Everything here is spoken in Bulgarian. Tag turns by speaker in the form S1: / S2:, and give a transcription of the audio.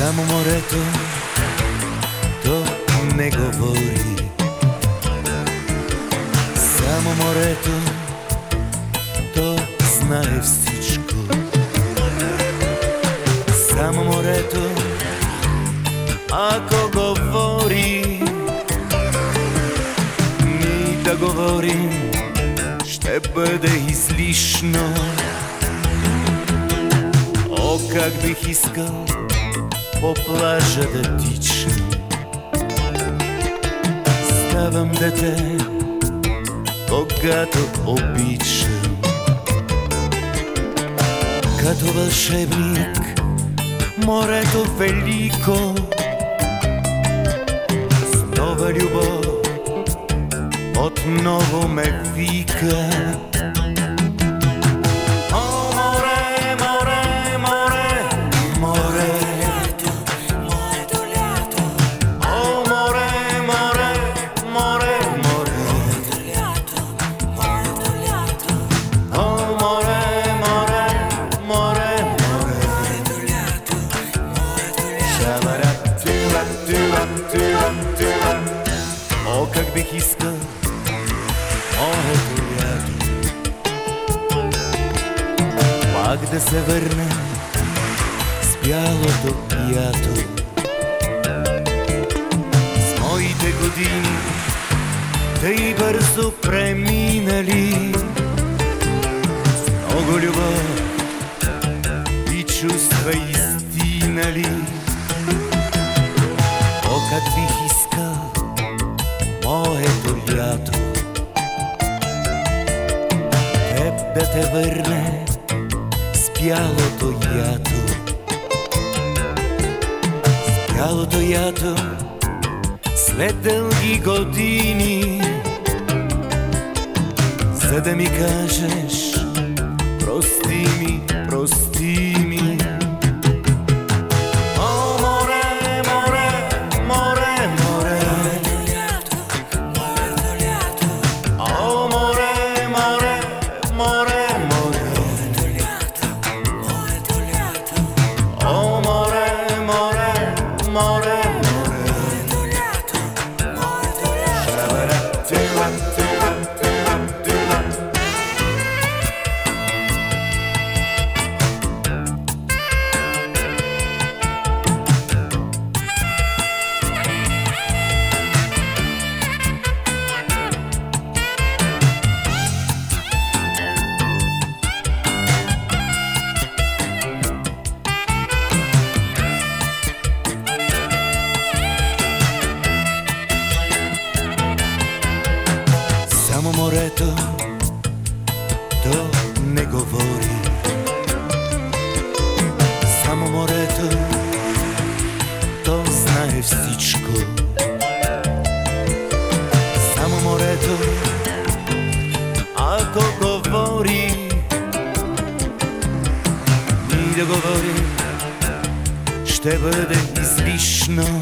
S1: Само морето, то не говори. Само морето, то знае всичко. Само морето, ако говори, ми да говорим, ще бъде излишно. О, как бих искал по плажа да тичам. Ставам дете, когато обичам. Като вълшебник, морето велико, с нова любов отново ме вика. О, как бих искал моето лято пак да се върне с бялото пято. С моите години тъй бързо преминали, с много любов и чувства истинали. О, как бих искал моето лято теб да те върне с бялото ято. С бялото ято след дълги години, за да ми кажеш прости ми, прости ми. Само морето, то не говори. Само морето, то знае всичко. Само морето, ако говори, ни да говорим, ще бъде излишно.